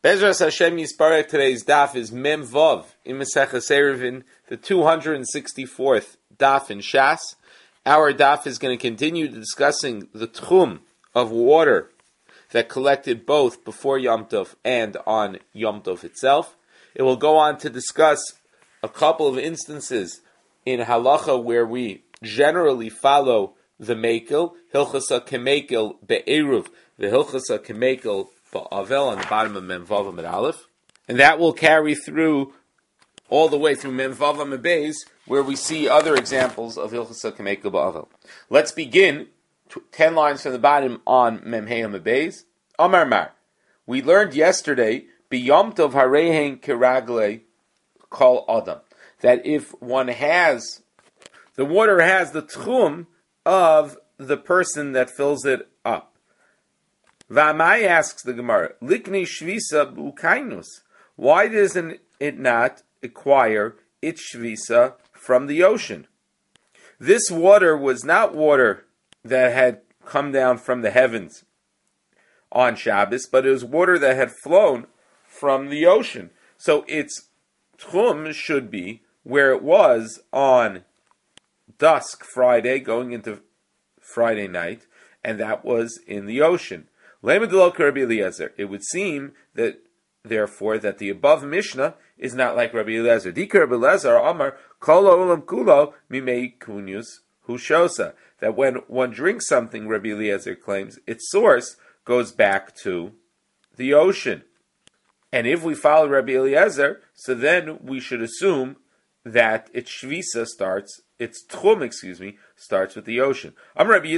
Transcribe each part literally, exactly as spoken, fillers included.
Bezras Hashem Yisparek, today's daf is Mem Vav in Maseches Eruvin, the two hundred sixty-fourth daf in Shas. Our daf is going to continue discussing the tchum of water that collected both before Yom Tov and on Yom Tov itself. It will go on to discuss a couple of instances in halacha where we generally follow the mekel, hilchasa kemekel be'eruv, the hilchasa kemekel ba'avel on the bottom of Mem Vav Amud Aleph, and that will carry through all the way through Mem Vav Amud Beis, where we see other examples of hilchasa kemekel ba'avel. Let's begin t- ten lines from the bottom on Mem Hey Amud Beis. Amar Mar, we learned yesterday b'Yom Tov harehen kiragle kol adam, that if one has the water has the tchum of the person that fills it up. V'amai asks the Gemara, Likni shvisa b'ukainus. Why doesn't it not acquire its shvisa from the ocean? This water was not water that had come down from the heavens on Shabbos, but it was water that had flown from the ocean. So its tchum should be where it was on dusk Friday, going into Friday night, and that was in the ocean. It would seem that, therefore, that the above Mishnah is not like Rabbi Eliezer. Dikar Rabbi Eliezer Amar Kol Olam Kulo Mimei Kunyus Hushosa. That when one drinks something, Rabbi Eliezer claims, its source goes back to the ocean. And if we follow Rabbi Eliezer, so then we should assume that its shvisa starts, its tchum, excuse me, starts with the ocean. We're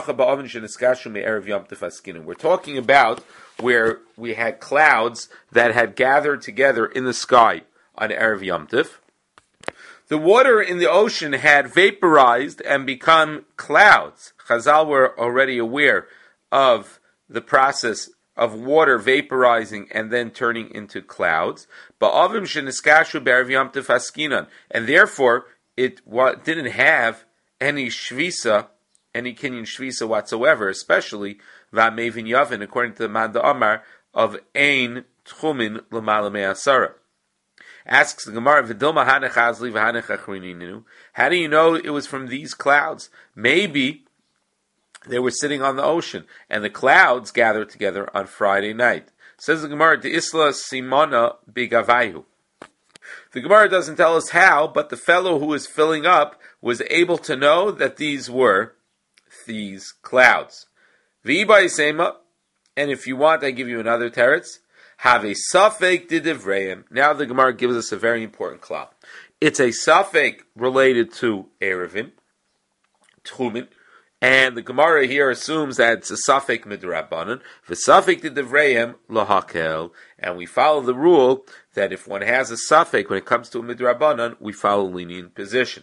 talking about where we had clouds that had gathered together in the sky on Erev Yom Tov. The water in the ocean had vaporized and become clouds. Chazal were already aware of the process of water vaporizing and then turning into clouds. And therefore, it didn't have any shvisa, any kinyan shvisa whatsoever, especially v'amevin yavin, according to the Manda Amar of ein tchumin l'mala me'asara. Asks the Gemara, V'dilma hanech azli v'hanech achrininu. How do you know it was from these clouds? Maybe they were sitting on the ocean, and the clouds gathered together on Friday night. Says the Gemara, De'isla simona bigavayu. The Gemara doesn't tell us how, but the fellow who was filling up was able to know that these were these clouds. V'ibay and if you want, I give you another teretz. Have a safek didivreim. Now the Gemara gives us a very important klal. It's a safek related to erevin, tchumin, and the Gemara here assumes that it's a safek midrabanan, v'safek didivreim lahakel, and we follow the rule that if one has a safek when it comes to a midrabanan, we follow lenient position.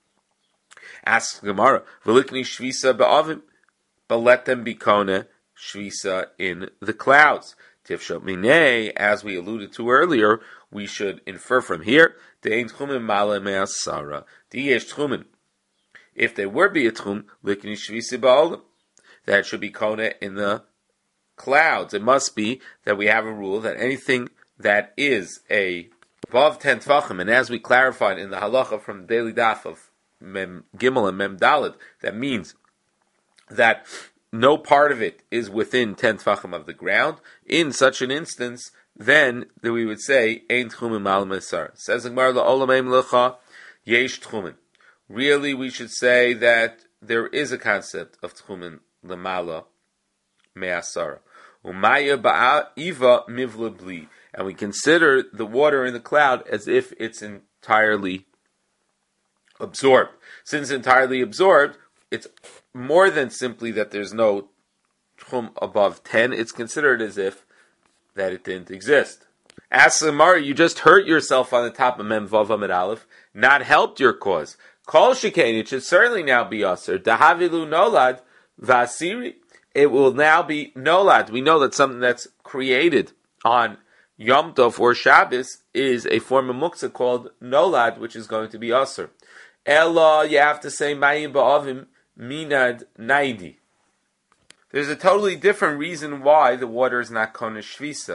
Asks the Gemara, v'likni shvisa ba'avim, but let them be kona shvisa in the clouds. Tifshot minei, as we alluded to earlier, we should infer from here, de'ein tchumin mala me'asara, di'yesh tchumin. If there were be a tchum, likni shvisa ba'olim, that should be kona in the clouds. It must be that we have a rule that anything that is a above ten tfachim, and as we clarified in the halacha from the daily daf of Mem Gimel and Mem Daled, that means that no part of it is within ten tfachim of the ground. In such an instance, then that we would say ein tchumin mal mesar. Says the Gemara la'olam lecha yesh tchumin. Really, we should say that there is a concept of tchumin lemala me'asara. Umaya ba'iva mivla bli, and we consider the water in the cloud as if it's entirely absorbed. Since entirely absorbed, it's more than simply that there's no tchum above ten. It's considered as if that it didn't exist. Ask Samar, you just hurt yourself on the top of Mem Vav Amud Aleph, not helped your cause. Kol shekain, it should certainly now be aser. Dahavilu nolad vasiri. It will now be nolad. We know that something that's created on Yom Tov or Shabbos is a form of muktzah called nolad, which is going to be aser. Ella, you have to say mayim ba'avim minad naidi. There's a totally different reason why the water is not kona shvisa,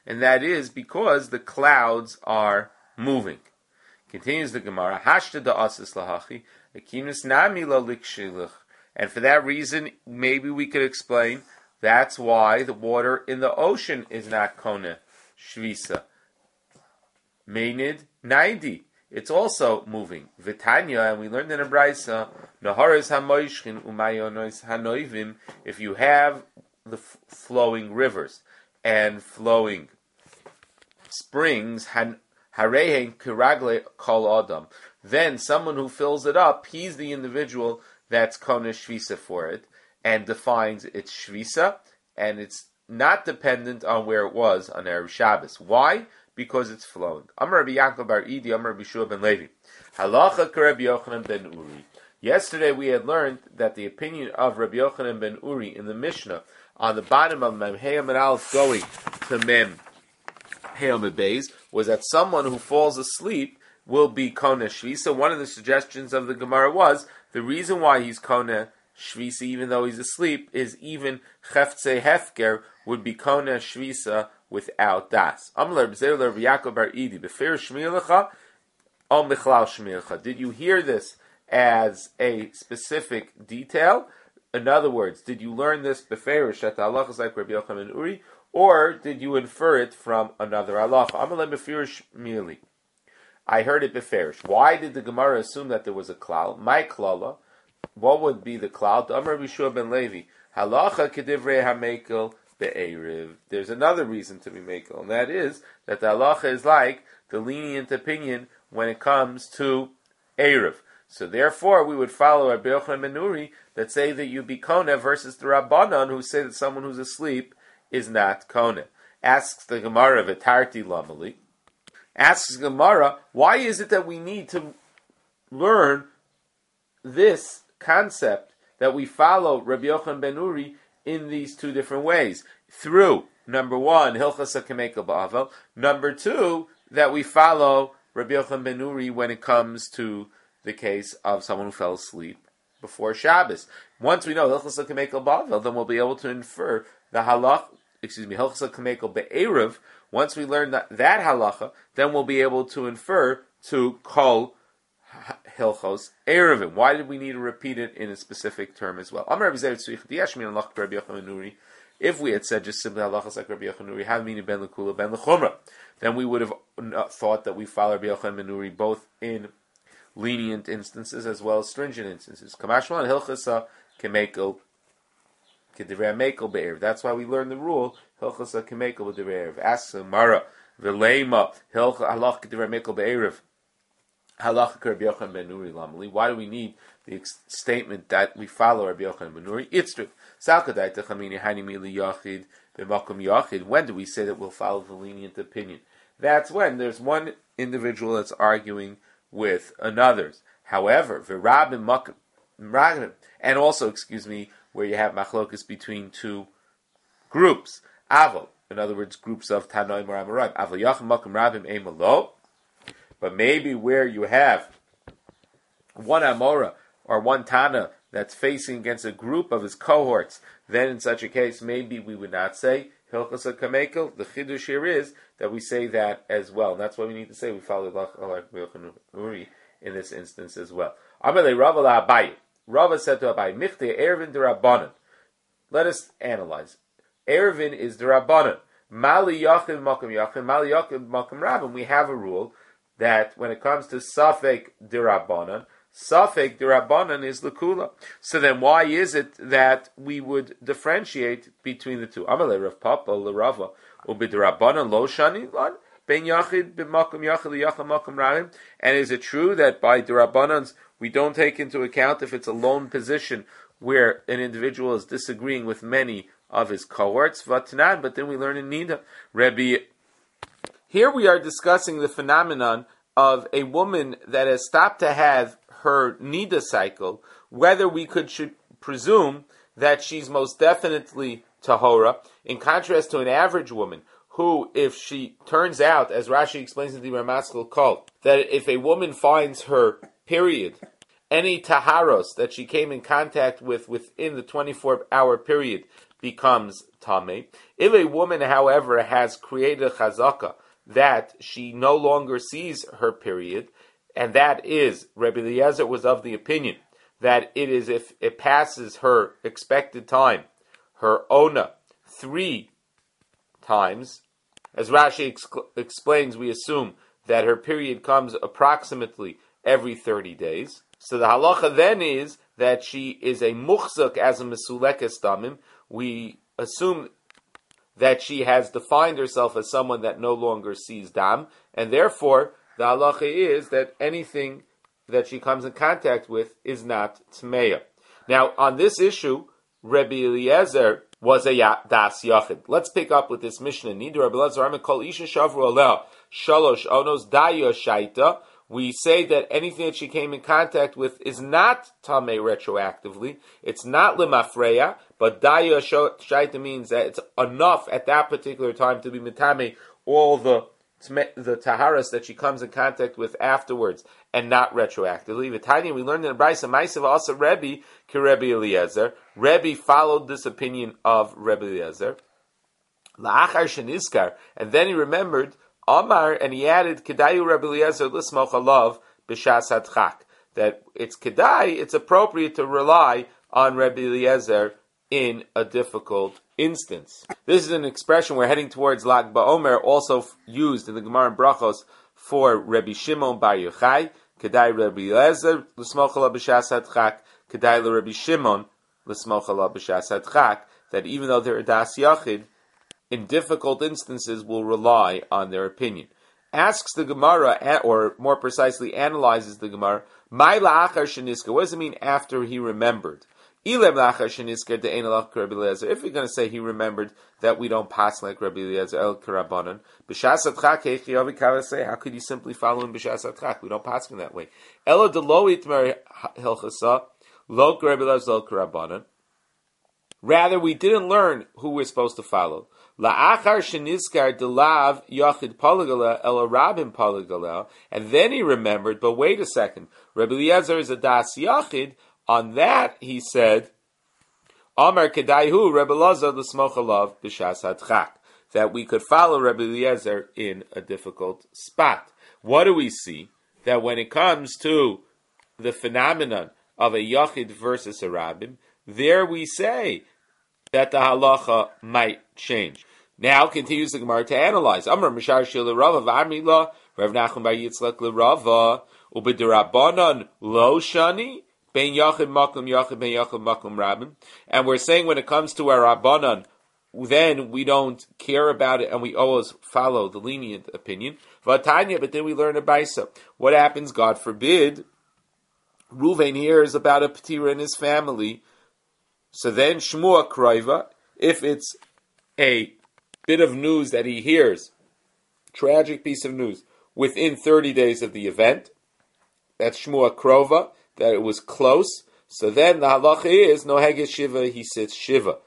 and that is because the clouds are moving. Continues the Gemara, Hashta da asis lahachi, akinis nami la likshilach. And for that reason, maybe we could explain that's why the water in the ocean is not kona shvisa. Meinid naidi. It's also moving. Vitanya, and we learned in a brayso, Naharis hamoishchin umayonos hanoivim. If you have the f- flowing rivers and flowing springs, han harehen kiragle kol adam. Then someone who fills it up, he's the individual that's kona shvisa for it and defines its shvisa, and it's not dependent on where it was on Erev Shabbos. Why? Because it's flowing. Amar Rabbi Yaakov bar Idi, Amar Rabbi Shua ben Levi. Halacha k'Rabbi Yochanan ben Uri. Yesterday we had learned that the opinion of Rabbi Yochanan ben Uri in the Mishnah on the bottom of Mem Heyam and Aleph going to Mem Heyam and Beis was that someone who falls asleep will be Kona Shvisa. One of the suggestions of the Gemara was the reason why he's Kona Shvisa even though he's asleep is even Cheftze Hefker would be Kona Shvisa without das. Did you hear this as a specific detail? In other words, did you learn this beferish that the halacha is like Rabbi Yochanan ben Uri, or did you infer it from another halacha? I heard it beferish. Why did the Gemara assume that there was a klal? My klala, what would be the klal? Amar Rabbi Shua ben Levi, halacha kedivrei hamekel be'eriv. There's another reason to be mekel, and that is that the halacha is like the lenient opinion when it comes to eriv. So therefore, we would follow Rabbi Yochanan ben Uri that say that you be kona versus the Rabbanan who say that someone who's asleep is not kona. Asks the Gemara v'tarti lamali. Asks the Gemara, why is it that we need to learn this concept that we follow Rabbi Yochanan ben Uri in these two different ways? Through, number one, Hilchas HaKemekel Ba'avel. Number two, that we follow Rabbi Yochanan ben Uri when it comes to the case of someone who fell asleep before Shabbos. Once we know Hilchas HaKemekel Ba'avel, then we'll be able to infer the halach, excuse me, Hilchas HaKemekel Be'erev. Once we learn that, that halacha, then we'll be able to infer to Kol Hilchos Erevim. Why did we need to repeat it in a specific term as well? If we had said just simply halachas like Rabbi Yochanan ben Uri, have meaning ben lekula ben lechumra, then we would have thought that we follow Rabbi Yochanan ben Uri both in lenient instances as well as stringent instances. Kamashman hilchasa kemekel kedivrei mekel be'erev. That's why we learn the rule hilchasa kemekel b'divrei. Asks Mara v'leima hilcha halach kedivrei mekel be'erev. Halacha Rabbi Yochanan ben Uri lamali. Why do we need the ex- statement that we follow Rabbi Yochanan ben Uri? It's true. When do we say that we'll follow the lenient opinion? That's when there's one individual that's arguing with another's. However, and also, excuse me, where you have machlokas between two groups. Aval, in other words, groups of Tanoim or Amoraim. Aval Yachim Makom Rabim Eimalo. But maybe where you have one Amora or one Tana that's facing against a group of his cohorts, then in such a case, maybe we would not say Hilchas HaKamekel. The Chidush here is that we say that as well. And that's why we need to say we follow Rabbi Yochanan Uri in this instance as well. Amalei Rava la Abaye. Rava said to Abaye, Michte Erevin D'Rabbanan. Let us analyze. Erevin is D'Rabbanan. Mali Yachid Makom Yachid, Mali Yachid Makom Rabban. We have a rule that when it comes to Safek D'Rabbanan, Safek D'Rabbanan is L'Kula. So then why is it that we would differentiate between the two? Amalei Rav Papa L'Rava Ubi D'Rabbanan Lo Shani Lan Ben Yachid B'Makom Yachid L'Yachid Makom Rabban. And is it true that by D'Rabbanans we don't take into account if it's a lone position where an individual is disagreeing with many of his cohorts? Vatanan, but then we learn in Nida. Rabbi Here we are discussing the phenomenon of a woman that has stopped to have her Nida cycle, whether we could should presume that she's most definitely Tahora, in contrast to an average woman, who, if she turns out, as Rashi explains in the Ramaskal Kol, that if a woman finds her period, any Taharos that she came in contact with within the twenty-four hour period becomes tamei. If a woman, however, has created a chazaka that she no longer sees her period, and that is, Rebbe Eliezer was of the opinion that it is if it passes her expected time, her ona, three times. As Rashi ex- explains, we assume that her period comes approximately every thirty days. So the halacha then is that she is a muchzak as a mesulekes damim. We assume that she has defined herself as someone that no longer sees dam, and therefore the halacha is that anything that she comes in contact with is not tmeya. Now, on this issue, Rebbe Eliezer was a das yachid. Let's pick up with this Mishnah. Nidra Rebbe Eliezer kol isha shavru aleh shalosh onos daya shaita. We say that anything that she came in contact with is not tamei retroactively. It's not lemafreya, but daya shaita means that it's enough at that particular time to be mitame all the the taharas that she comes in contact with afterwards, and not retroactively. V'tanya, we learned in the Brisa, Ma'asav also Rebbe ki Rebbe Eliezer. Rebbe followed this opinion of Rebbe Eliezer. La'achar sheniskar, and then he remembered Amar, and he added Kedayu Rebbe Eliezer l'smoch alav b'shas hadchak, that it's kedai, it's appropriate to rely on Rebbe Eliezer in a difficult instance. This is an expression we're heading towards Lag BaOmer, also f- used in the Gemara and Brachos for Rebbe Shimon Bar Yochai, Kedai Rebbe Eliezer l'smoch alav b'shas hadchak, Kedai Rebbe Shimon l'smoch alav b'shas hadchak, that even though they're a das yachid, in difficult instances will rely on their opinion. Asks the Gemara, or more precisely analyzes the Gemara, "My la'achar sheniska." What does it mean after he remembered? Ilem la'achar sheniska de'ein alach Rebbe Eliezer. If we're going to say he remembered that we don't pass like Rebbe Eliezer el karabanan, b'shas adchak heichi yavi kalasei. How could you simply follow him b'shas adchak? We don't pass him that way. Ela delo itmer hilchasa lo Rebbe Eliezer el karabanan. Rather, we didn't learn who we're supposed to follow. La'achar sheniskar delav yachid palagala el rabim palagala, and then he remembered. But wait a second, Rebbe Eliezer is a das yachid. On that, he said, Amar kedaihu Rebbe Eliezer l'smoch alav b'shas hadchak, that we could follow Rebbe Eliezer in a difficult spot. What do we see? That when it comes to the phenomenon of a yachid versus a rabim, there we say that the halacha might change. Now continues the Gemara to analyze. Amar Mishar Shil Rava V'Amila Rav Nachum Bar Yitzchak LeRava Ubedirabanan Lo Shani Ben Yachid Makom Yachid Ben Yachid Makom Rabim. And we're saying when it comes to our Rabbanan, then we don't care about it and we always follow the lenient opinion. V'Tanya, but then we learn a Baisa. What happens? God forbid. Ruvain hears about a Petira in his family. So then Shmua Kroiva, if it's a bit of news that he hears, tragic piece of news, within thirty days of the event, that's Shmua Krova, that it was close, so then the halacha is, no Heges Shiva, he sits Shiva.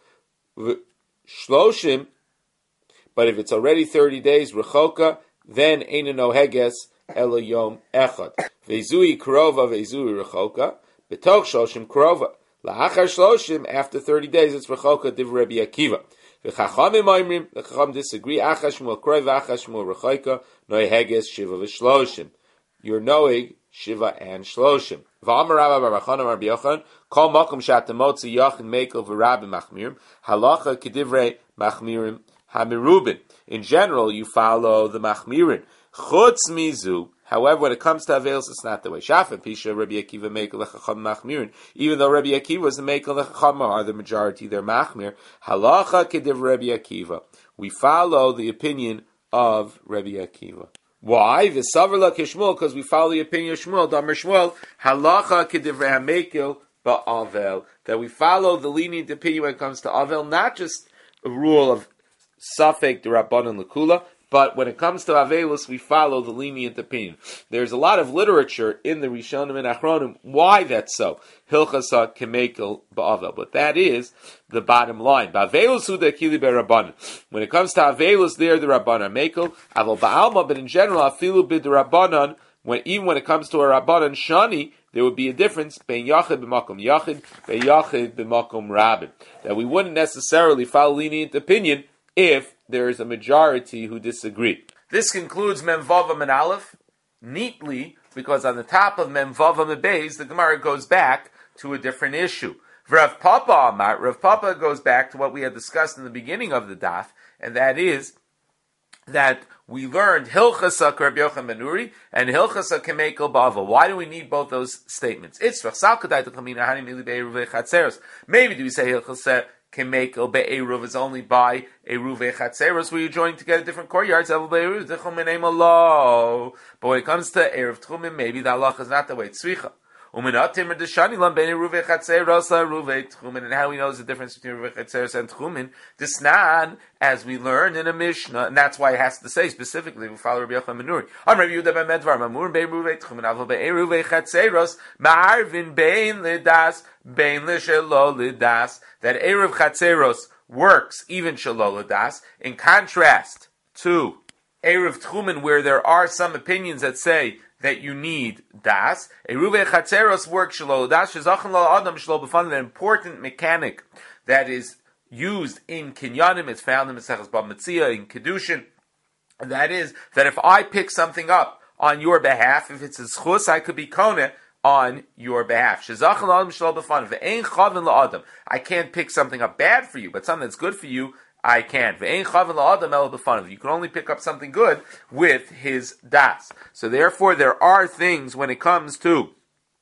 Shloshim, but if it's already thirty days, Rechoka, then Eina no Heges, Elo Yom Echad. Vezui Krova, Vezui Rechoka, B'tok Shloshim Krova. La'achar shloshim, after thirty days, it's rechoka div Rebbe Akiva. V'chachamim oimrim, the chacham disagree, achar shmuel kroi v'achar shmuel rechoka, noi heges shiva v'shloshim. You're knowing shiva and shloshim. V'amar Rabba bar Bachana Rabbi Yochanan, kol makom shatamotzi yachin mekel v'rabim machmirim, halacha kedivrei machmirim hamirubin. In general, you follow the machmirin. Chutz mizu. However, when it comes to Avelis, it's not the way. Shafa Pisha Rabbi Akiva Mekel Lechacham Machmirin. Even though Rabbi Akiva was the Mekel Lechacham, are the majority they're Machmir. Halacha Kediv Rabbi Akiva. We follow the opinion of Rabbi Akiva. Why? V'savarla Kishmuel, because we follow the opinion of Shmuel. Damar Shmuel. Halacha Kediv Rabbi Mekel Ba'avel. That we follow the lenient opinion when it comes to Avel, not just a rule of Safek D'Rabbanan L'Kula, but when it comes to Avelis, we follow the lenient opinion. There's a lot of literature in the Rishonim and Achronim why that's so. Hilchasa kemekel ba'avel. But that is the bottom line. Ba'avelus hu de'kili be'rabbanan. When it comes to Avelis, they're the Rabbanan. Mekel, aval ba'alma, but in general, afilu b'derabbanan, when even when it comes to a Rabbanan Shani, there would be a difference bein Yachid b'makom Yachid, bein Yachid b'makom Rabbin. That we wouldn't necessarily follow lenient opinion if there is a majority who disagree. This concludes Mem Vav and Aleph neatly, because on the top of Mem Vav and Beis, the Gemara goes back to a different issue. Rav Papa Amar, Rav Papa goes back to what we had discussed in the beginning of the daf, and that is that we learned Hilchasa Rabbi Yochanan ben Nuri and Hilchasa Kemekel Bava. Why do we need both those statements? It's maybe do we say Hilchasa Kemekel Be'eruv is only by Eruv Chatzeros where you're joining to get a different courtyard. But when it comes to Erev Tchumen, maybe the halacha is not the way it's Tzvicha. And how do we know there's a difference between Ruve Chatzeros and Tchumen? Disnan, as we learned in a Mishnah, and that's why it has to say specifically, we follow Rabbi Yochanan ben Nuri. Am Rabbi Yehuda ben Medvar, Mamur bein Ruve Tchumen, Avol bein Ruve Chatzeros, Ma'arvin bein Lidas, bein Lishelo Lidas, that Erev Chatzeros works even Shelo Lidas, in contrast to Erev Tchumen, where there are some opinions that say that you need das. Eruve Chatzeros work shelo das shezachan lo adam shelo b'fan. An important mechanic that is used in kinyanim. It's found in Maseches Bava Metzia in Kedushin. And that is that if I pick something up on your behalf, if it's a schus, I could be kone on your behalf. Shezachan lo adam shelo b'fan. Ve'ein chavin lo adam. I can't pick something up bad for you, but something that's good for you, I can't. You can only pick up something good with his das. So therefore, there are things when it comes to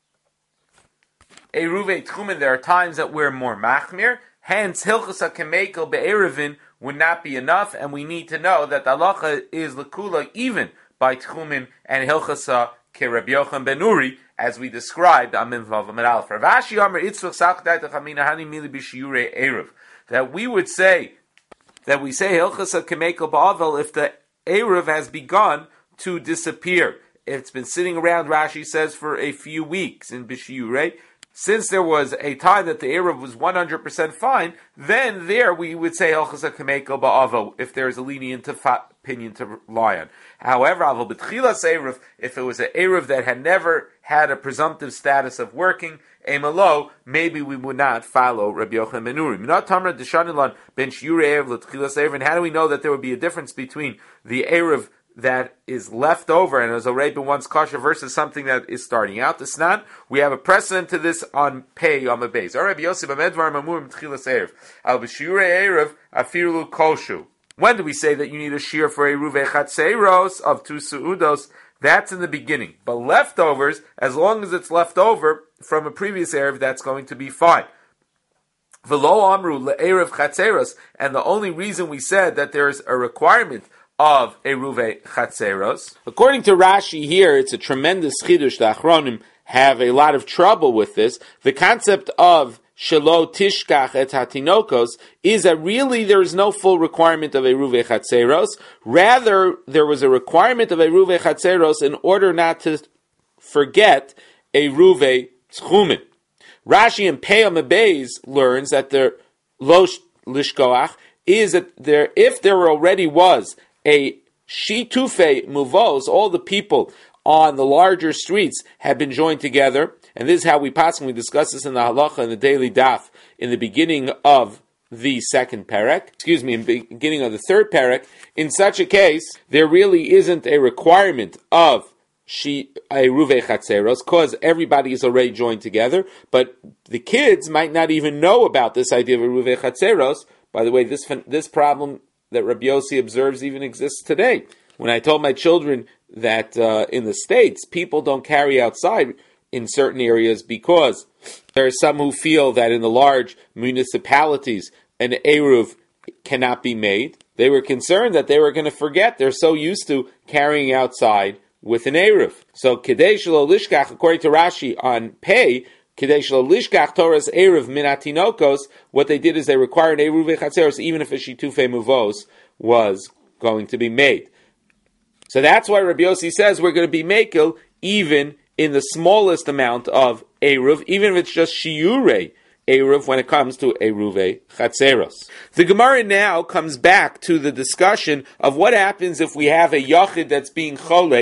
Eruve Tchumen, there are times that we're more machmir. Hence, Hilchasa Kemekel Be'erevin would not be enough, and we need to know that the halacha is lekula even by Tchumen and Hilchasa Ke Rabbi Yochanan ben Nuri, as we described on Mem Vav Amud Aleph. Rav Ashi Amar Itzvach Sakdai Tachamina Hani Mili B'Shiyurei Erev, that we would say that we say Hilchasa Kemekel Ba'avel if the Erev has begun to disappear. It's been sitting around, Rashi says, for a few weeks in B'Shiyurei. Since there was a time that the Erev was one hundred percent fine, then there we would say Hilchasa Kemekel Ba'avel if there is a lenient opinion to rely on. However, Aval B'Tchilas Erev, if it was an Erev that had never had a presumptive status of working, Emelo, maybe we would not follow Rabbi Yochanan ben Nuri. And how do we know that there would be a difference between the Erev that is left over and has already been once kosher versus something that is starting out? This not. We have a precedent to this on Pei Yom Beis. Rabbi Yosef Amedvar Mamur B'Tchilas Erev Al B'Shiyurei Erev Afiru Koshu. When do we say that you need a shear for a Ruve Chatzeros of two Su'udos? That's in the beginning. But leftovers, as long as it's left over from a previous Erev, that's going to be fine. V'lo amru le'erev chatzeros, and the only reason we said that there's a requirement of eruve chatzeros, according to Rashi here, it's a tremendous chidush. The Achronim have a lot of trouble with this. The concept of shelo tishkach et hatinokos is that really there is no full requirement of eruve chatzeros. Rather, there was a requirement of eruve chatzeros in order not to forget eruve tchumen. Rashi in Pei Yom Beis learns that the lo lishkoach is that there, if there already was a shitufe muvos, all the people on the larger streets have been joined together, and this is how we possibly discuss this in the halacha in the daily daf in the beginning of the second parak, excuse me, in the beginning of the third parak. In such a case, there really isn't a requirement of She a Ruve Chatzeros, because everybody is already joined together, but the kids might not even know about this idea of a Ruve Chatzeros. By the way, this this problem that Rabbi Yossi observes even exists today. When I told my children that uh, in the States, people don't carry outside in certain areas because there are some who feel that in the large municipalities, an Eruv cannot be made. They were concerned that they were going to forget. They're so used to carrying outside with an Eruv. So, Kedei Shelo Lishkach, according to Rashi on Pei, Kedei Shelo Lishkach Torah's Eruv Minatinokos, what they did is they required Eruv Chatzeros even if a Shitufe Muvos was going to be made. So that's why Rabbi Yossi says we're going to be Mekel even in the smallest amount of Eruv, even if it's just Shiurei Eruv when it comes to Eruve Chatzeros. The Gemara now comes back to the discussion of what happens if we have a Yachid that's being Cholek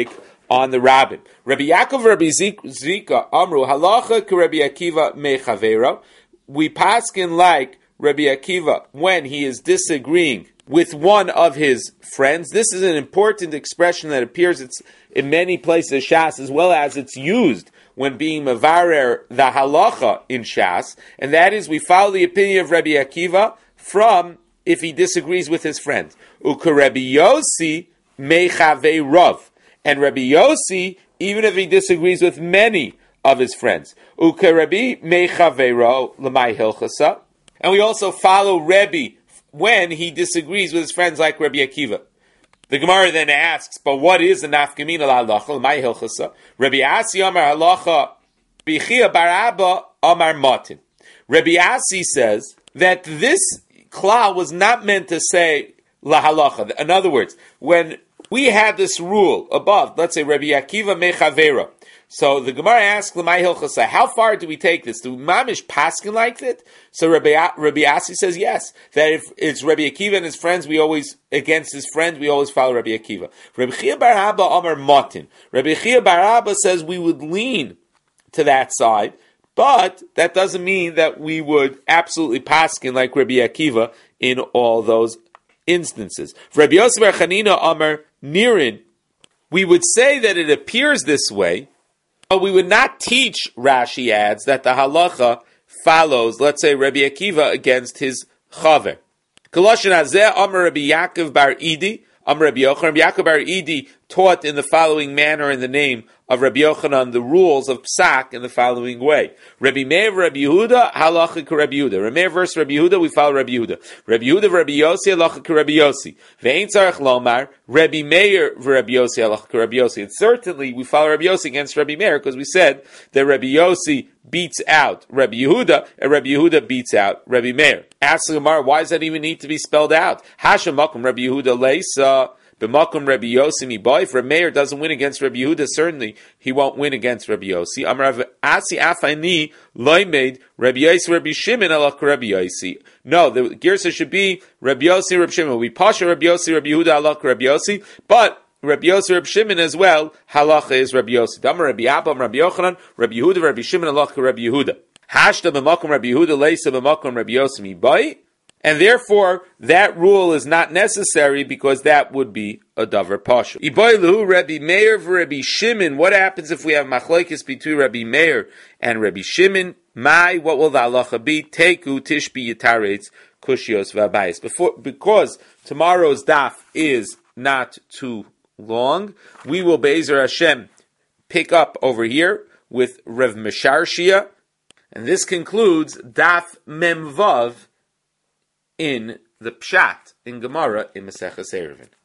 on the rabbin. Rabbi Yaakov, Rabbi Zika, Amru halacha ke Rabbi Akiva mechavero. We paskin like Rabbi Akiva when he is disagreeing with one of his friends. This is an important expression that appears it's in many places of Shas, as well as it's used when being mevarer the halacha in Shas, and that is we follow the opinion of Rabbi Akiva from if he disagrees with his friend. Uka Rabbi Yossi mechavei rav. And Rabbi Yossi, even if he disagrees with many of his friends. Uka Rabbi mechavero l'mai hilchasa. And we also follow Rabbi when he disagrees with his friends like Rabbi Akiva. The Gemara then asks, but what is the nafkamina l'halacha l'mai hilchasa? Rabbi Asi amar halacha b'chia bar Abba amar matin. Rabbi Asi says that this klal was not meant to say lahalacha. In other words, when we had this rule above, let's say Rabbi Akiva mechavera. So the Gemara asks, "L'mai hilchasa?" How far do we take this? Do mamish paskin like that? So Rabbi Rabbi Asi says yes. That if it's Rabbi Akiva and his friends, we always against his friends, we always follow Rabbi Akiva. Rabbi Chia bar Abba Amar Matin. Rabbi Chia bar Abba says we would lean to that side, but that doesn't mean that we would absolutely paskin like Rabbi Akiva in all those instances. For Rabbi Yosef bar Chanina Amar Nirin, we would say that it appears this way, but we would not teach, Rashi adds, that the halacha follows, let's say, Rabbi Akiva against his chaver. Koloshin hazeh Amar Rabbi Yaakov bar Idi, Amar Rabbi Yochanan. Rabbi Yaakov bar Idi taught in the following manner in the name of Rabbi Yochanan the rules of Psak in the following way. Rabbi Meir, Rabbi Yehuda, halacha ke Rabbi Yehuda. Rabbi Meir versus Rabbi Yehuda, we follow Rabbi Yehuda. Rabbi Yehuda, Rabbi Yossi, halacha ke Rabbi Yossi. Ve'ein tzarech lomar, Rabbi Meir, Rabbi Yossi, halacha ke Rabbi Yossi. And certainly we follow Rabbi Yossi against Rabbi Meir because we said that Rabbi Yossi beats out Rabbi Yehuda and Rabbi Yehuda beats out Rabbi Meir. Ask the Gemara, why does that even need to be spelled out? Hashem makom Rabbi Yehuda leisa. B'makom Rabbi Yossi miboy. If Rabbi Meir doesn't win against Rabbi Yehuda, certainly he won't win against Rabbi Yossi. Amar Asi Afani loimed Rabbi Yossi Rabbi Shimon alach Rabbi Yossi. No, the girsa should be Rabbi Yossi Rabbi Shimon. We pasha Rabbi Yossi Rabbi Yehuda alach Rabbi Yossi, but Rabbi Yossi Rabbi Shimon as well. Halacha is Rabbi Yossi. Damar Rabbi Abba Rabbi Yochanan Rabbi Yehuda Rabbi Shimon alach Rabbi Yehuda. Hashta b'makom Rabbi Yehuda leisa b'makom Rabbi Yossi miboy. And therefore, that rule is not necessary because that would be a davar pasha. Iboilu Rabbi Meir v'Rabbi Shimon. What happens if we have machlokes between Rabbi Meir and Rabbi Shimon? Mai, what will the halacha be? Teku tishbi yitaretz kushios v'abayis. Before, because tomorrow's daf is not too long, we will Be'ezer Hashem pick up over here with Rav Mesharshia, and this concludes daf memvav in the Pshat in Gemara in Maseches Eruvin.